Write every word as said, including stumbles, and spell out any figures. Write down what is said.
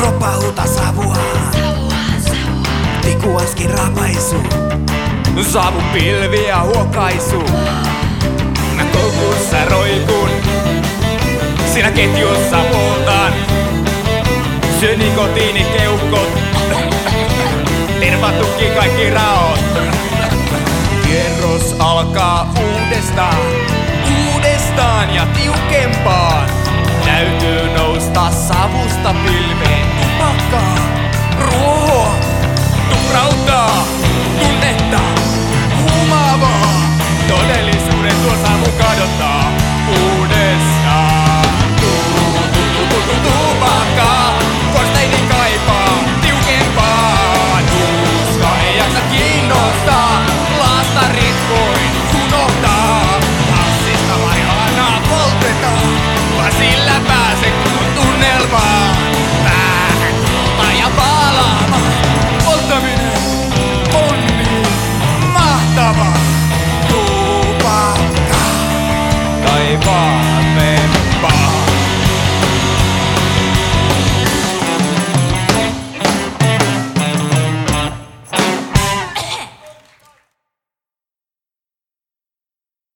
kroppa huutaa savuaan. Tikuaskin rapaisu. Savun pilviä huokaisu. Mä koukussa roikun. Siinä ketjussa poltaan. Syö nikotiinikeuhkot. Tervatukki kaikki raot. Kierros alkaa uudestaan. Uudestaan ja tiukempaan. Täytyy nousta savusta pilviin.